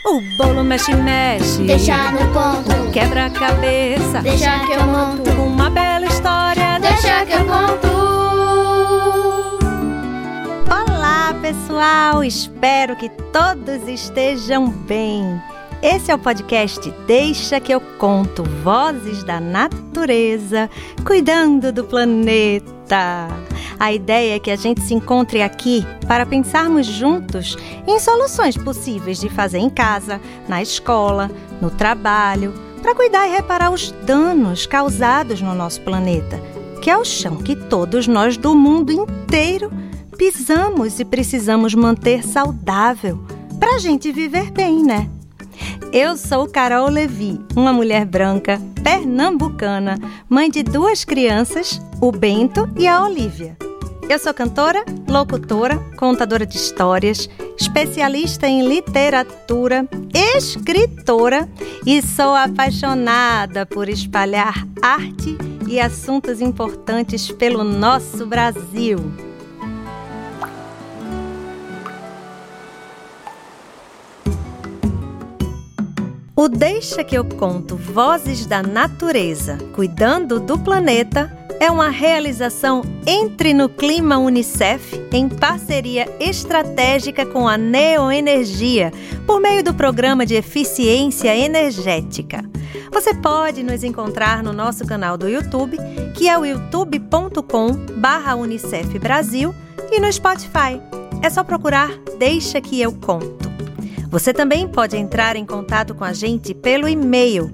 O bolo mexe, mexe. Deixa no ponto. Quebra-cabeça. Deixa que eu monto. Uma bela história. Deixa que eu conto. Olá, pessoal. Espero que todos estejam bem. Esse é o podcast Deixa que eu conto. Vozes da natureza, cuidando do planeta. A ideia é que a gente se encontre aqui para pensarmos juntos em soluções possíveis de fazer em casa, na escola, no trabalho, para cuidar e reparar os danos causados no nosso planeta, que é o chão que todos nós do mundo inteiro pisamos e precisamos manter saudável para a gente viver bem, né? Eu sou Carol Levi, uma mulher branca, pernambucana, mãe de 2 crianças, o Bento e a Olívia. Eu sou cantora, locutora, contadora de histórias, especialista em literatura, escritora e sou apaixonada por espalhar arte e assuntos importantes pelo nosso Brasil. O Deixa que eu conto Vozes da Natureza, cuidando do planeta, é uma realização Entre no Clima Unicef, em parceria estratégica com a Neoenergia, por meio do Programa de Eficiência Energética. Você pode nos encontrar no nosso canal do YouTube, que é o youtube.com/Unicef Brasil, e no Spotify. É só procurar Deixa que eu conto. Você também pode entrar em contato com a gente pelo e-mail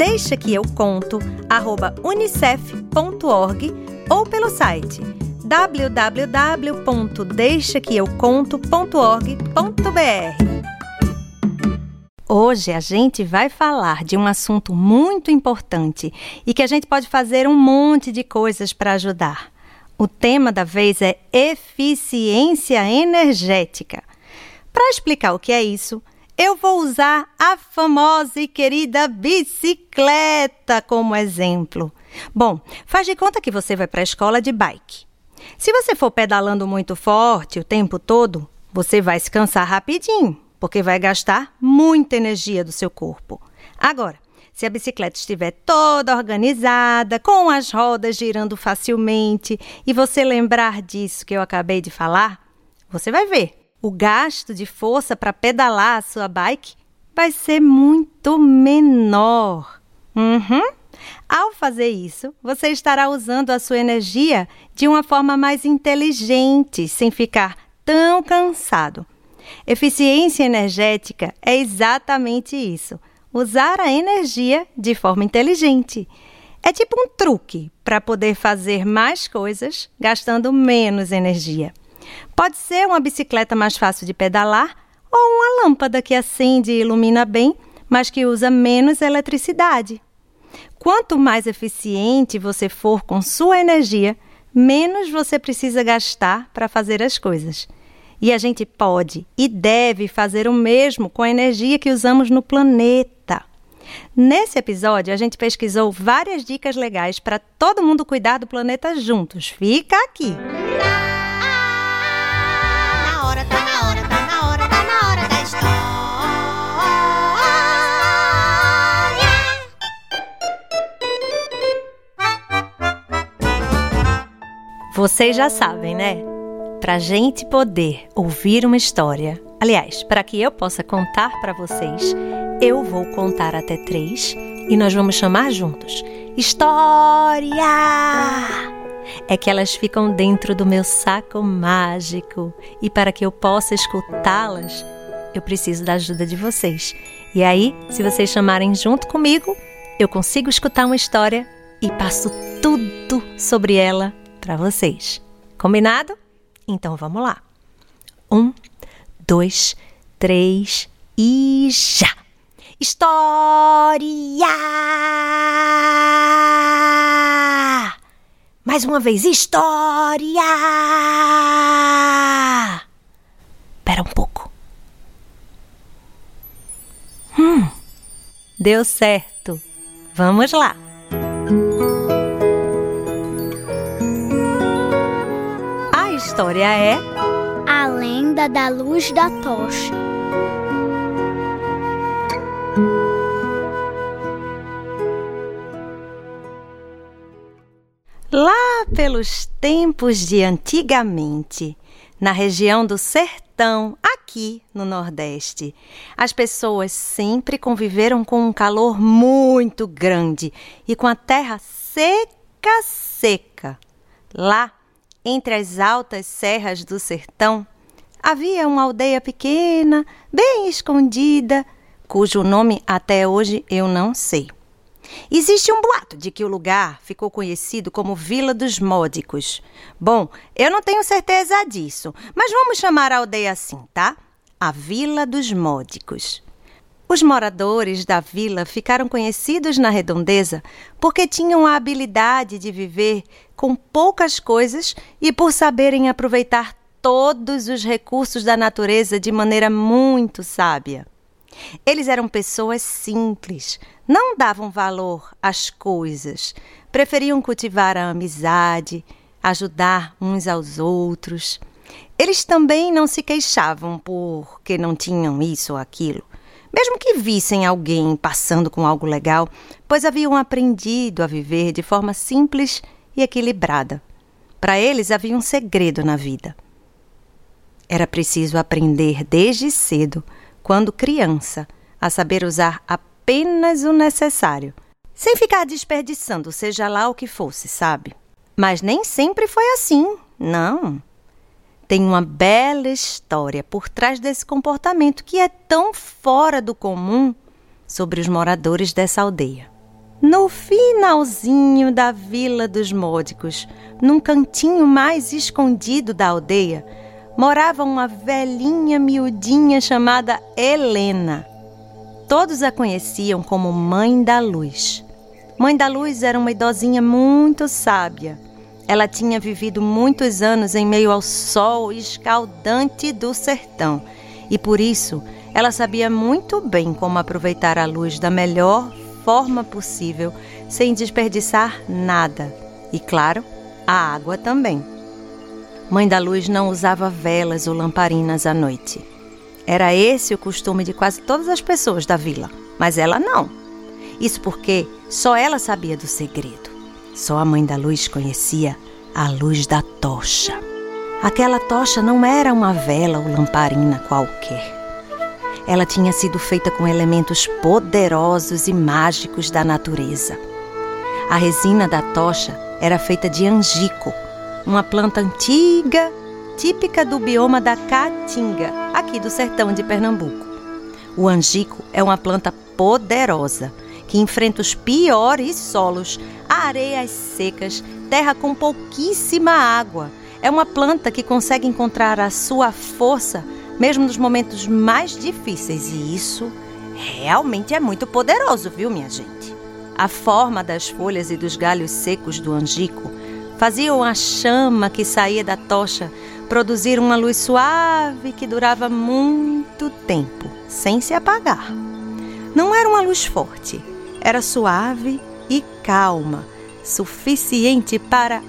deixaqueeuconto@unicef.org ou pelo site www.deixaqueeuconto.org.br. Hoje a gente vai falar de um assunto muito importante e que a gente pode fazer um monte de coisas para ajudar. O tema da vez é eficiência energética. Para explicar o que é isso, eu vou usar a famosa e querida bicicleta como exemplo. Bom, faz de conta que você vai para a escola de bike. Se você for pedalando muito forte o tempo todo, você vai se cansar rapidinho, porque vai gastar muita energia do seu corpo. Agora, se a bicicleta estiver toda organizada, com as rodas girando facilmente, e você lembrar disso que eu acabei de falar, você vai ver. O gasto de força para pedalar a sua bike vai ser muito menor. Ao fazer isso, você estará usando a sua energia de uma forma mais inteligente, sem ficar tão cansado. Eficiência energética é exatamente isso, usar a energia de forma inteligente. É tipo um truque para poder fazer mais coisas gastando menos energia. Pode ser uma bicicleta mais fácil de pedalar ou uma lâmpada que acende e ilumina bem, mas que usa menos eletricidade. Quanto mais eficiente você for com sua energia, menos você precisa gastar para fazer as coisas. E a gente pode e deve fazer o mesmo com a energia que usamos no planeta. Nesse episódio, a gente pesquisou várias dicas legais para todo mundo cuidar do planeta juntos. Fica aqui! Vocês já sabem, né? Para a gente poder ouvir uma história, aliás, para que eu possa contar para vocês, eu vou contar até 3 e nós vamos chamar juntos. História! É que elas ficam dentro do meu saco mágico e para que eu possa escutá-las, eu preciso da ajuda de vocês. E aí, se vocês chamarem junto comigo, eu consigo escutar uma história e passo tudo sobre ela para vocês. Combinado? Então vamos lá. 1, 2, 3 e já! História! Mais uma vez, história! Espera um pouco. Deu certo. Vamos lá. A história é A Lenda da Luz da Tocha. pelos tempos de antigamente, na região do sertão, aqui no Nordeste, as pessoas sempre conviveram com um calor muito grande e com a terra seca. Lá, entre as altas serras do sertão, havia uma aldeia pequena, bem escondida, cujo nome até hoje eu não sei. Existe um boato de que o lugar ficou conhecido como Vila dos Módicos. Bom, eu não tenho certeza disso, mas vamos chamar a aldeia assim, tá? A Vila dos Módicos. Os moradores da vila ficaram conhecidos na redondeza porque tinham a habilidade de viver com poucas coisas e por saberem aproveitar todos os recursos da natureza de maneira muito sábia. Eles eram pessoas simples, não davam valor às coisas, preferiam cultivar a amizade, ajudar uns aos outros. Eles também não se queixavam porque não tinham isso ou aquilo, mesmo que vissem alguém passando com algo legal, pois haviam aprendido a viver de forma simples e equilibrada. Para eles havia um segredo na vida. Era preciso aprender desde cedo, quando criança, a saber usar apenas o necessário, sem ficar desperdiçando, seja lá o que fosse, sabe? Mas nem sempre foi assim, não. Tem uma bela história por trás desse comportamento que é tão fora do comum sobre os moradores dessa aldeia. No finalzinho da Vila dos Módicos, num cantinho mais escondido da aldeia, morava uma velhinha miudinha chamada Helena. Todos a conheciam como Mãe da Luz. Mãe da Luz era uma idosinha muito sábia. Ela tinha vivido muitos anos em meio ao sol escaldante do sertão e, por isso, ela sabia muito bem como aproveitar a luz da melhor forma possível, sem desperdiçar nada. E, claro, a água também. Mãe da Luz não usava velas ou lamparinas à noite. Era esse o costume de quase todas as pessoas da vila, mas ela não. Isso porque só ela sabia do segredo. Só a Mãe da Luz conhecia a luz da tocha. Aquela tocha não era uma vela ou lamparina qualquer. Ela tinha sido feita com elementos poderosos e mágicos da natureza. A resina da tocha era feita de angico, uma planta antiga, típica do bioma da Caatinga, aqui do sertão de Pernambuco. O angico é uma planta poderosa que enfrenta os piores solos, areias secas, terra com pouquíssima água. É uma planta que consegue encontrar a sua força mesmo nos momentos mais difíceis, e isso realmente é muito poderoso, viu, minha gente? A forma das folhas e dos galhos secos do angico faziam a chama que saía da tocha produzir uma luz suave que durava muito tempo, sem se apagar. Não era uma luz forte, era suave e calma, suficiente para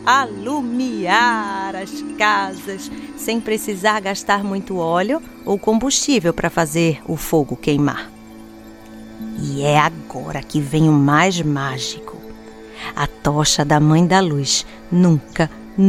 alumiar as casas, sem precisar gastar muito óleo ou combustível para fazer o fogo queimar. E é agora que vem o mais mágico. A tocha da Mãe da Luz nunca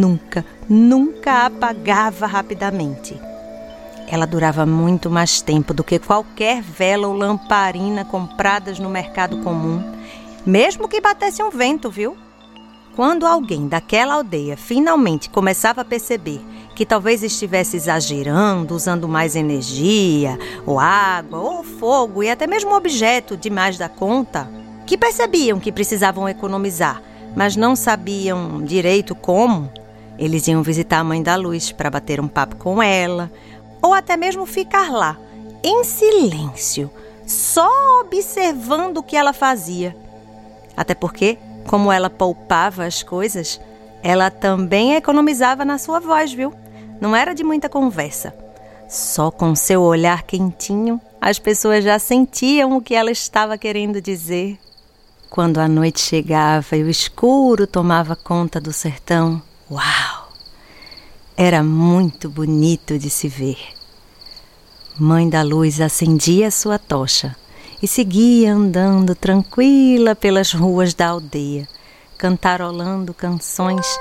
apagava rapidamente. Ela durava muito mais tempo do que qualquer vela ou lamparina compradas no mercado comum, mesmo que batesse um vento, viu? Quando alguém daquela aldeia finalmente começava a perceber que talvez estivesse exagerando, usando mais energia, ou água, ou fogo, e até mesmo objeto demais da conta, que percebiam que precisavam economizar, mas não sabiam direito como, eles iam visitar a Mãe da Luz para bater um papo com ela, ou até mesmo ficar lá, em silêncio, só observando o que ela fazia. Até porque, como ela poupava as coisas, ela também economizava na sua voz, viu? Não era de muita conversa. Só com seu olhar quentinho, as pessoas já sentiam o que ela estava querendo dizer. Quando a noite chegava e o escuro tomava conta do sertão, uau! Era muito bonito de se ver. Mãe da Luz acendia sua tocha e seguia andando tranquila pelas ruas da aldeia, cantarolando canções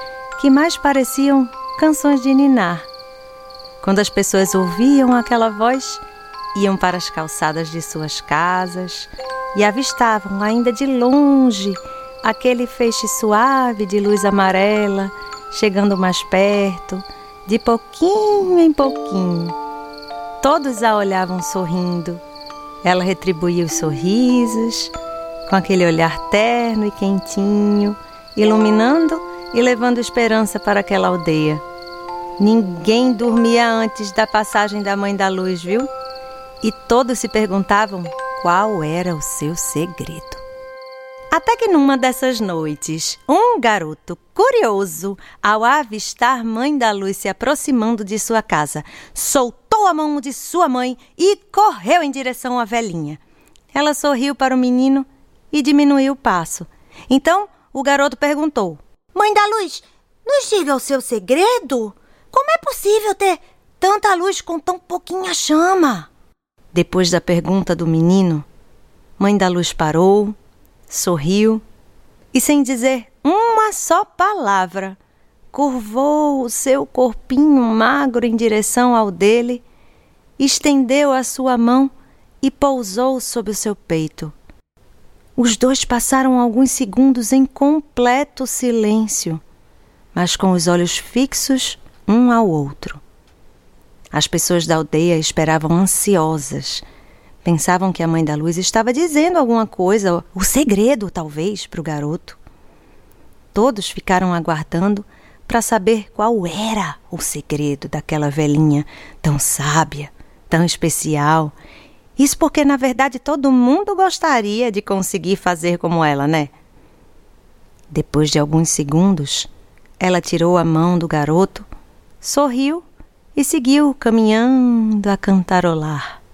que mais pareciam canções de ninar. Quando as pessoas ouviam aquela voz, iam para as calçadas de suas casas e avistavam ainda de longe aquele feixe suave de luz amarela, chegando mais perto, de pouquinho em pouquinho. Todos a olhavam sorrindo. Ela retribuía os sorrisos, com aquele olhar terno e quentinho, iluminando e levando esperança para aquela aldeia. Ninguém dormia antes da passagem da Mãe da Luz, viu? E todos se perguntavam qual era o seu segredo. Até que numa dessas noites, um garoto curioso, ao avistar Mãe da Luz se aproximando de sua casa, soltou a mão de sua mãe e correu em direção à velhinha. Ela sorriu para o menino e diminuiu o passo. Então, o garoto perguntou: Mãe da Luz, nos diga o seu segredo? Como é possível ter tanta luz com tão pouquinha chama? Depois da pergunta do menino, Mãe da Luz parou, sorriu e, sem dizer uma só palavra, curvou o seu corpinho magro em direção ao dele, estendeu a sua mão e pousou sobre o seu peito. Os dois passaram alguns segundos em completo silêncio, mas com os olhos fixos um ao outro. As pessoas da aldeia esperavam ansiosas. Pensavam que a Mãe da Luz estava dizendo alguma coisa, o segredo, talvez, para o garoto. Todos ficaram aguardando para saber qual era o segredo daquela velhinha tão sábia, tão especial. Isso porque, na verdade, todo mundo gostaria de conseguir fazer como ela, né? Depois de alguns segundos, ela tirou a mão do garoto, sorriu e seguiu caminhando a cantarolar.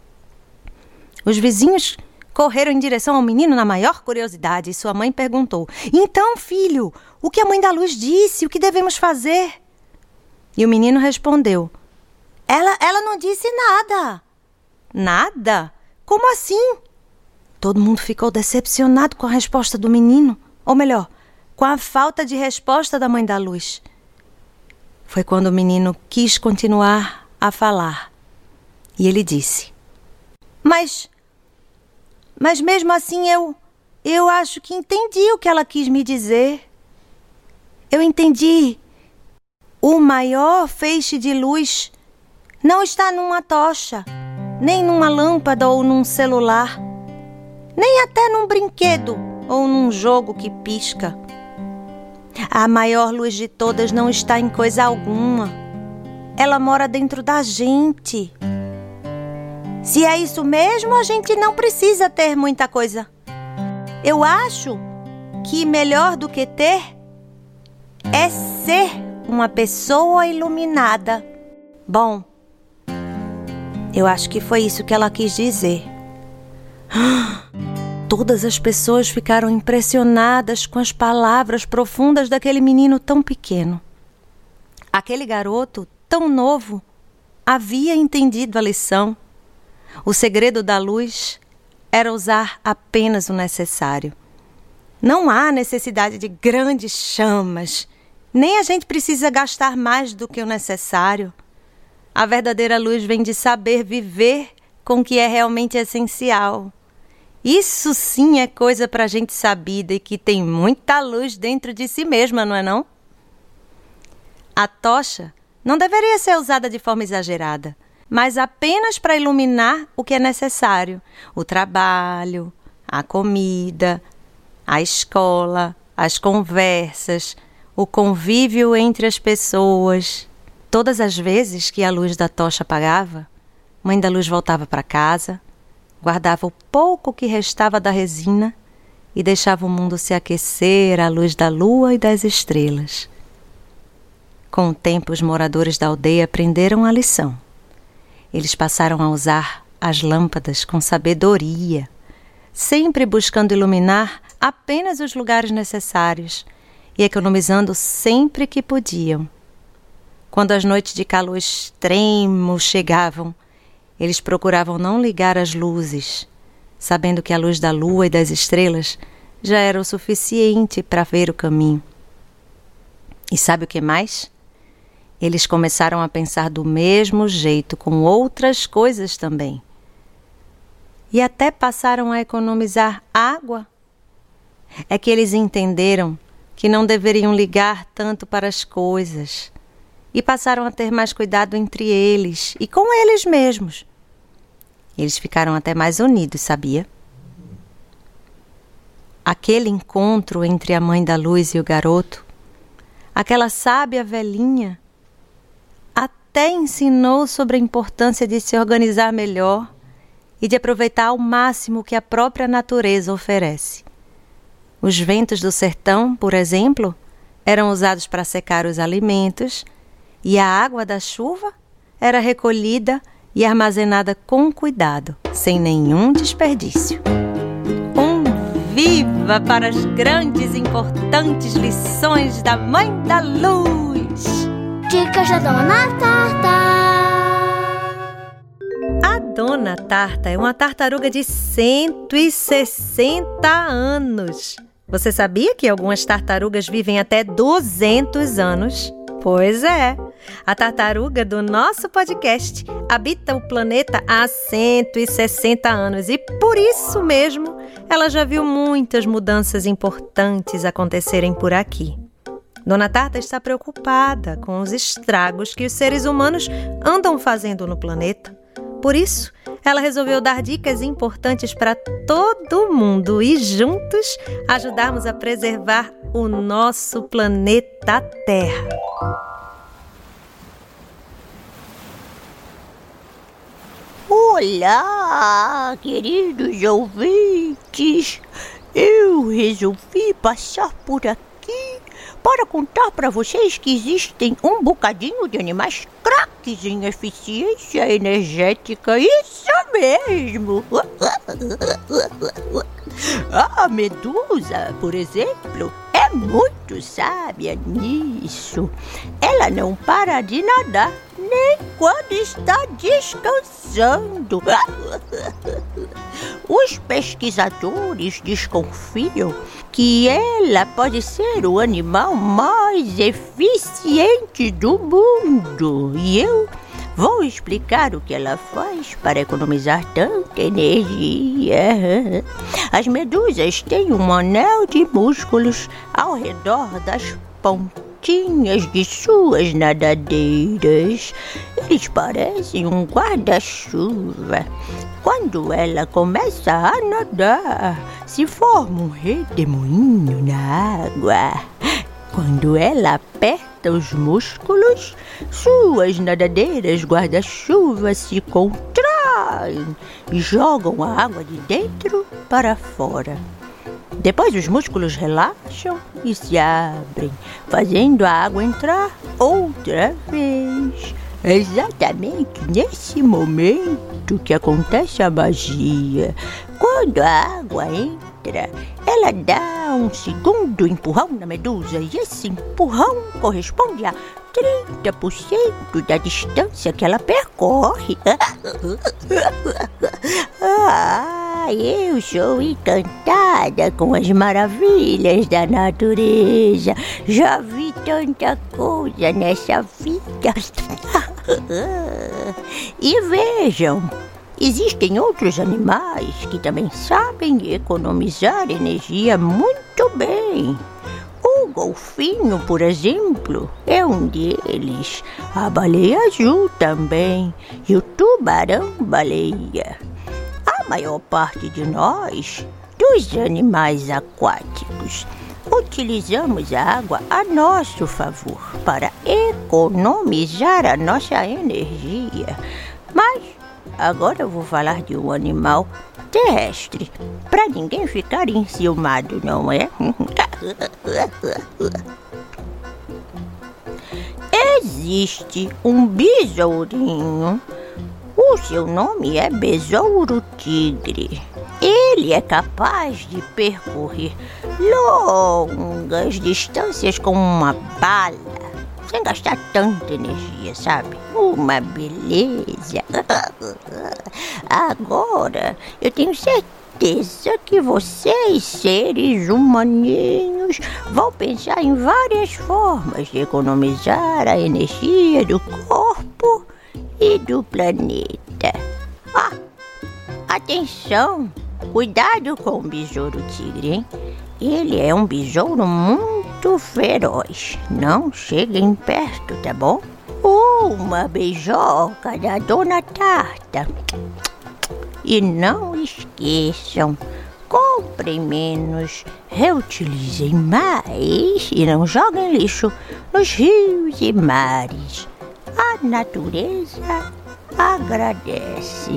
Os vizinhos correram em direção ao menino na maior curiosidade e sua mãe perguntou: Então, filho, o que a Mãe da Luz disse? O que devemos fazer? E o menino respondeu: Ela não disse nada. Nada? Como assim? Todo mundo ficou decepcionado com a resposta do menino, ou melhor, com a falta de resposta da Mãe da Luz. Foi quando o menino quis continuar a falar. E ele disse: Mas mesmo assim eu acho que entendi o que ela quis me dizer. Eu entendi. O maior feixe de luz não está numa tocha, nem numa lâmpada ou num celular, nem até num brinquedo ou num jogo que pisca. A maior luz de todas não está em coisa alguma. Ela mora dentro da gente. Se é isso mesmo, a gente não precisa ter muita coisa. Eu acho que melhor do que ter é ser uma pessoa iluminada. Bom, eu acho que foi isso que ela quis dizer. Todas as pessoas ficaram impressionadas com as palavras profundas daquele menino tão pequeno. Aquele garoto tão novo havia entendido a lição. O segredo da luz era usar apenas o necessário. Não há necessidade de grandes chamas, nem a gente precisa gastar mais do que o necessário. A verdadeira luz vem de saber viver com o que é realmente essencial. Isso sim é coisa para gente sabida e que tem muita luz dentro de si mesma, não é não? A tocha não deveria ser usada de forma exagerada, mas apenas para iluminar o que é necessário. O trabalho, a comida, a escola, as conversas, o convívio entre as pessoas. Todas as vezes que a luz da tocha apagava, Mãe da Luz voltava para casa, guardava o pouco que restava da resina e deixava o mundo se aquecer à luz da lua e das estrelas. Com o tempo, os moradores da aldeia aprenderam a lição. Eles passaram a usar as lâmpadas com sabedoria, sempre buscando iluminar apenas os lugares necessários e economizando sempre que podiam. Quando as noites de calor extremo chegavam, eles procuravam não ligar as luzes, sabendo que a luz da lua e das estrelas já era o suficiente para ver o caminho. E sabe o que mais? Eles começaram a pensar do mesmo jeito com outras coisas também. E até passaram a economizar água. É que eles entenderam que não deveriam ligar tanto para as coisas e passaram a ter mais cuidado entre eles e com eles mesmos. Eles ficaram até mais unidos, sabia? Aquele encontro entre a mãe da Luz e o garoto, aquela sábia velhinha, até ensinou sobre a importância de se organizar melhor e de aproveitar ao máximo o que a própria natureza oferece. Os ventos do sertão, por exemplo, eram usados para secar os alimentos e a água da chuva era recolhida e armazenada com cuidado, sem nenhum desperdício. Viva para as grandes e importantes lições da Mãe da Luz! Dicas da Dona Tarta. A Dona Tarta é uma tartaruga de 160 anos. Você sabia que algumas tartarugas vivem até 200 anos? Pois é, a tartaruga do nosso podcast habita o planeta há 160 anos e por isso mesmo ela já viu muitas mudanças importantes acontecerem por aqui. Dona Tarta está preocupada com os estragos que os seres humanos andam fazendo no planeta. Por isso, ela resolveu dar dicas importantes para todo mundo e juntos ajudarmos a preservar o nosso planeta Terra. Olá, queridos ouvintes! Eu resolvi passar por aqui para contar para vocês que existem um bocadinho de animais craques em eficiência energética. Isso mesmo! A medusa, por exemplo, é muito sábia nisso. Ela não para de nadar nem quando está descansando. Os pesquisadores desconfiam que ela pode ser o animal mais eficiente do mundo. E eu vou explicar o que ela faz para economizar tanta energia. As medusas têm um anel de músculos ao redor das pontinhas de suas nadadeiras. Eles parecem um guarda-chuva. Quando ela começa a nadar, se forma um redemoinho na água. Quando ela aperta os músculos, suas nadadeiras guarda-chuva se contraem e jogam a água de dentro para fora. Depois os músculos relaxam e se abrem, fazendo a água entrar outra vez. É exatamente nesse momento que acontece a magia. Quando a água entra, ela dá um segundo empurrão na medusa e esse empurrão corresponde a 30% da distância que ela percorre. Eu sou encantada com as maravilhas da natureza. Já vi tanta coisa nessa vida. E vejam, existem outros animais que também sabem economizar energia muito bem. O golfinho, por exemplo, é um deles. A baleia azul também. E o tubarão-baleia. A maior parte de nós, dos animais aquáticos, utilizamos a água a nosso favor para economizar a nossa energia. Mas agora eu vou falar de um animal terrestre, para ninguém ficar enciumado, não é? Existe um besourinho. O seu nome é besouro-tigre. Ele é capaz de percorrer longas distâncias com uma bala. sem gastar tanta energia, sabe? Uma beleza. Agora, eu tenho certeza que vocês, seres humaninhos, vão pensar em várias formas de economizar a energia do corpo e do planeta. Atenção! Cuidado com o besouro tigre, hein? Ele é um besouro muito feroz. Não cheguem perto, tá bom? Uma beijoca da Dona Tarta. E não esqueçam, comprem menos, reutilizem mais e não joguem lixo nos rios e mares. A natureza agradece.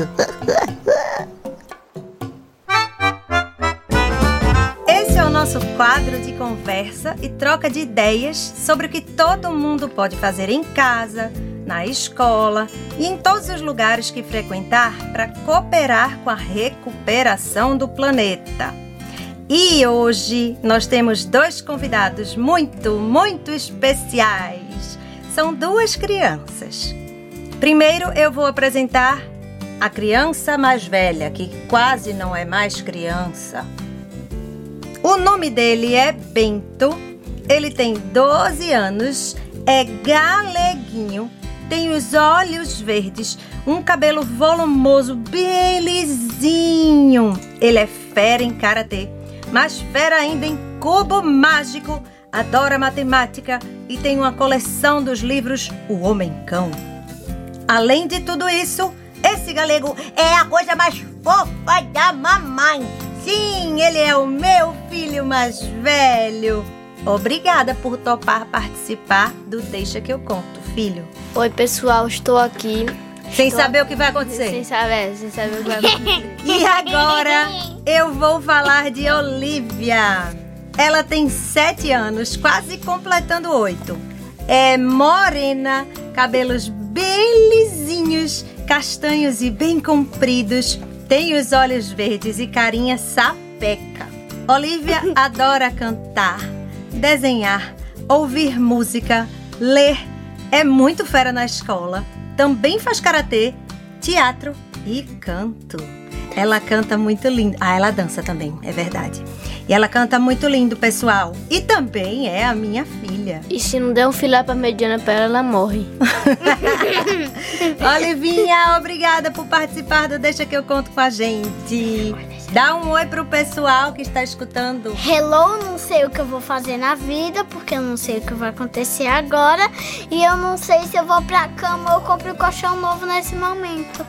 Esse é o nosso quadro de conversa e troca de ideias sobre o que todo mundo pode fazer em casa, na escola e em todos os lugares que frequentar para cooperar com a recuperação do planeta. E hoje nós temos 2 convidados muito especiais. São 2 crianças. Primeiro eu vou apresentar a criança mais velha, que quase não é mais criança. O nome dele é Bento, ele tem 12 anos, é galeguinho, tem os olhos verdes, um cabelo volumoso, bem lisinho. Ele é fera em karatê, mas fera ainda em cubo mágico, adora matemática e tem uma coleção dos livros O Homem-Cão. Além de tudo isso, esse galego é a coisa mais fofa da mamãe. Sim, ele é o meu filho mais velho. Obrigada por topar participar do Deixa que eu conto, filho. Oi, pessoal, estou aqui. Sem saber o que vai acontecer. Sem saber o que vai acontecer. E agora eu vou falar de Olivia. Ela tem 7 anos, quase completando 8. É morena, cabelos bem lisinhos, castanhos e bem compridos. Tem os olhos verdes e carinha sapeca. Olivia adora cantar, desenhar, ouvir música, ler. É muito fera na escola. Também faz karatê, teatro e canto. Ela canta muito lindo. Ela dança também, é verdade. E ela canta muito lindo, pessoal. E também é a minha filha. E se não der um filé pra mediana pra ela morre. Olivinha, obrigada por participar do Deixa que eu conto com a gente. Dá um oi pro pessoal que está escutando. Hello, não sei o que eu vou fazer na vida, porque eu não sei o que vai acontecer agora. E eu não sei se eu vou pra cama ou compro um colchão novo nesse momento.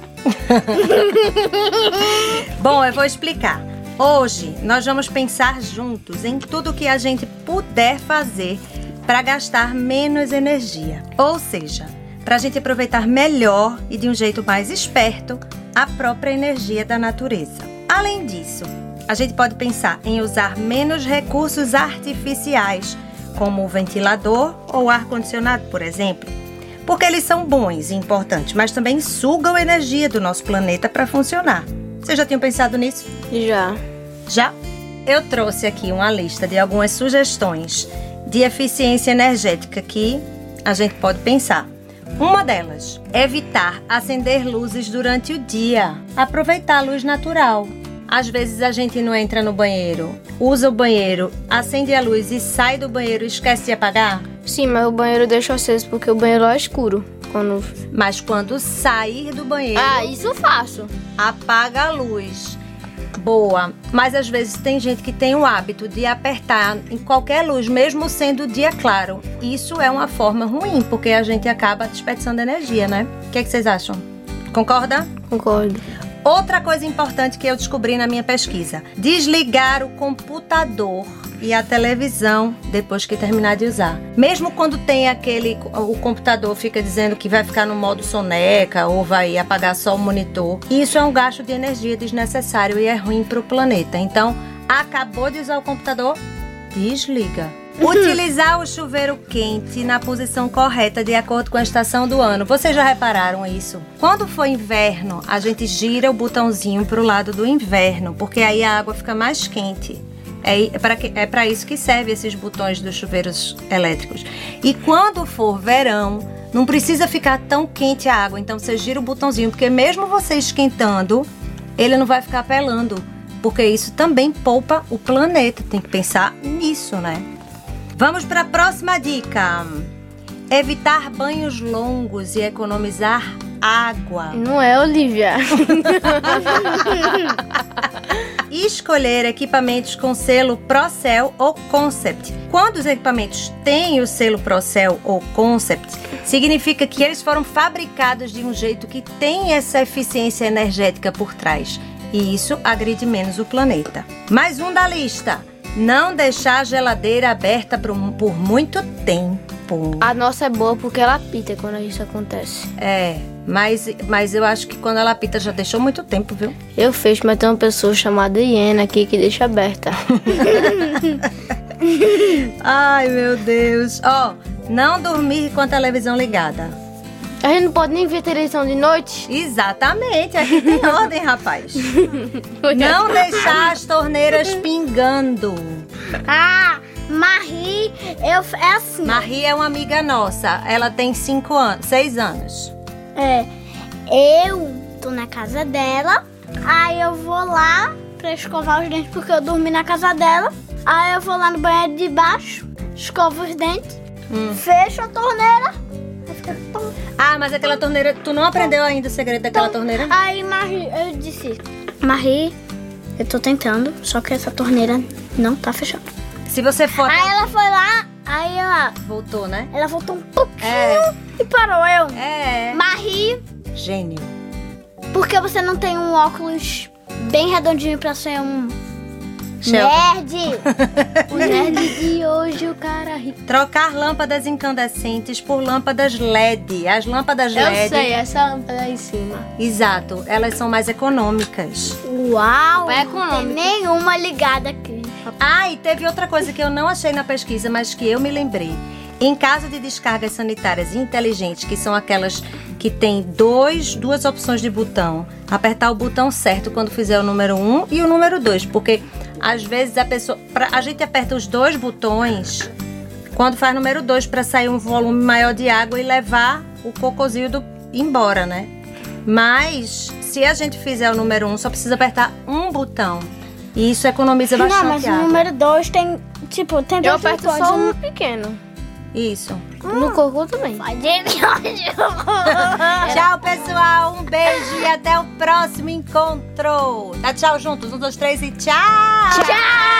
Bom, eu vou explicar. Hoje nós vamos pensar juntos em tudo que a gente puder fazer para gastar menos energia. Ou seja, para a gente aproveitar melhor e de um jeito mais esperto a própria energia da natureza. Além disso, a gente pode pensar em usar menos recursos artificiais, como o ventilador ou ar-condicionado, por exemplo, porque eles são bons e importantes, mas também sugam energia do nosso planeta para funcionar. Vocês já tinham pensado nisso? Já? Eu trouxe aqui uma lista de algumas sugestões de eficiência energética que a gente pode pensar. Uma delas, evitar acender luzes durante o dia. Aproveitar a luz natural. Às vezes a gente não entra no banheiro, usa o banheiro, acende a luz e sai do banheiro e esquece de apagar? Sim, mas o banheiro eu deixo aceso porque o banheiro é escuro. Mas quando sair do banheiro... isso eu faço. Apaga a luz. Boa. Mas às vezes tem gente que tem o hábito de apertar em qualquer luz, mesmo sendo dia claro. Isso é uma forma ruim, porque a gente acaba desperdiçando energia, né? O que é que vocês acham? Concorda? Concordo. Outra coisa importante que eu descobri na minha pesquisa: desligar o computador e a televisão depois que terminar de usar. Mesmo quando tem o computador fica dizendo que vai ficar no modo soneca ou vai apagar só o monitor. Isso é um gasto de energia desnecessário e é ruim para o planeta. Então, acabou de usar o computador? Desliga. Utilizar o chuveiro quente na posição correta de acordo com a estação do ano. Vocês já repararam isso? Quando for inverno, a gente gira o botãozinho para o lado do inverno, porque aí a água fica mais quente. É para isso que servem esses botões dos chuveiros elétricos. E quando for verão, não precisa ficar tão quente a água. Então você gira o botãozinho, porque mesmo você esquentando, ele não vai ficar pelando. Porque isso também poupa o planeta. Tem que pensar nisso, né? Vamos para a próxima dica. Evitar banhos longos e economizar água. Não é, Olivia? Escolher equipamentos com selo Procel ou Concept. Quando os equipamentos têm o selo Procel ou Concept, significa que eles foram fabricados de um jeito que tem essa eficiência energética por trás. E isso agride menos o planeta. Mais um da lista. Não deixar a geladeira aberta por muito tempo. A nossa é boa porque ela apita quando isso acontece. Mas eu acho que quando ela apita já deixou muito tempo, viu? Eu fecho, mas tem uma pessoa chamada Iena aqui que deixa aberta. Ai, meu Deus. Não dormir com a televisão ligada. A gente não pode nem ver televisão de noite? Exatamente, aqui tem ordem, rapaz. Não deixar as torneiras pingando. Marie, é assim. Marie é uma amiga nossa, ela tem 6 anos. Eu tô na casa dela, aí eu vou lá pra escovar os dentes porque eu dormi na casa dela. Aí eu vou lá no banheiro de baixo, escovo os dentes, fecho a torneira. Mas aquela torneira, tu não aprendeu ainda o segredo daquela torneira? Aí Marie, eu disse, Marie, eu tô tentando, só que essa torneira não tá fechando. Se você for... Aí ela foi lá, aí ela... Voltou, né? Ela voltou um pouquinho e parou. Marie... Gênio. Por que você não tem um óculos bem redondinho pra ser um... Nerd! O nerd de hoje, o cara rico. Trocar lâmpadas incandescentes por lâmpadas LED. As lâmpadas LED... Eu sei, essa lâmpada aí em cima. Exato, elas são mais econômicas. Uau! É não tem nenhuma ligada aqui. E teve outra coisa que eu não achei na pesquisa, mas que eu me lembrei. Em caso de descargas sanitárias inteligentes, que são aquelas que tem duas opções de botão, apertar o botão certo quando fizer o número 1 e o número 2, porque às vezes a gente aperta os 2 botões quando faz número 2 para sair um volume maior de água e levar o cocôzinho embora, né? Mas se a gente fizer o número 1, só precisa apertar um botão. E isso economiza bastante água. Não, mas o número 2 tem, tem eu aperto só um pequeno. Isso. No cocô também. Tchau, pessoal. Um beijo e até o próximo encontro. Dá tchau juntos. 1, 2, 3 e tchau. Tchau.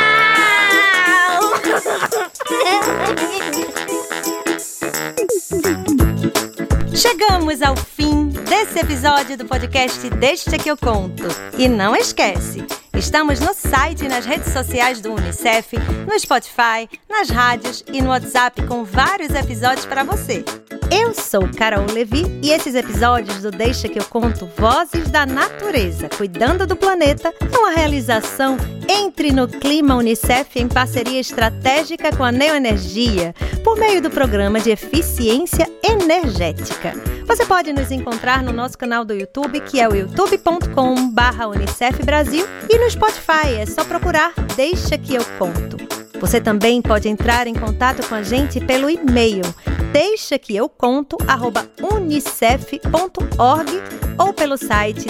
Chegamos ao fim desse episódio do podcast Deixa que eu conto. E não esquece, estamos no site e nas redes sociais do Unicef, no Spotify, nas rádios e no WhatsApp com vários episódios para você. Eu sou Carol Levi e esses episódios do Deixa que eu conto Vozes da Natureza, cuidando do planeta, é uma realização Entre no Clima Unicef em parceria estratégica com a Neoenergia, por meio do programa de eficiência energética. Você pode nos encontrar no nosso canal do YouTube, que é o youtube.com/Unicef Brasil, e no Spotify, é só procurar Deixa que eu conto. Você também pode entrar em contato com a gente pelo e-mail deixaqueeuconto@unicef.org ou pelo site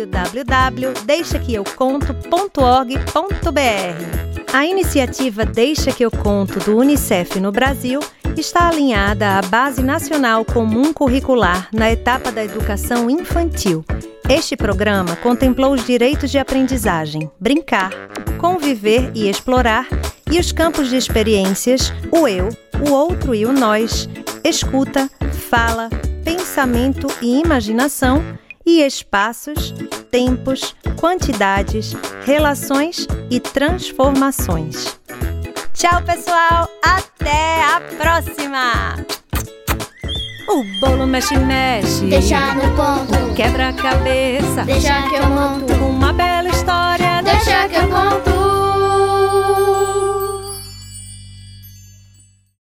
www.deixaqueeuconto.org.br. A iniciativa Deixa que eu conto do Unicef no Brasil está alinhada à Base Nacional Comum Curricular na etapa da educação infantil. Este programa contemplou os direitos de aprendizagem, brincar, conviver e explorar, e os campos de experiências, o eu, o outro e o nós, escuta, fala, pensamento e imaginação, e espaços, tempos, quantidades, relações e transformações. Tchau, pessoal! Até a próxima! O bolo mexe, Deixa no ponto. quebra-cabeça, Deixa que eu monto. uma bela história, Deixa que eu conto.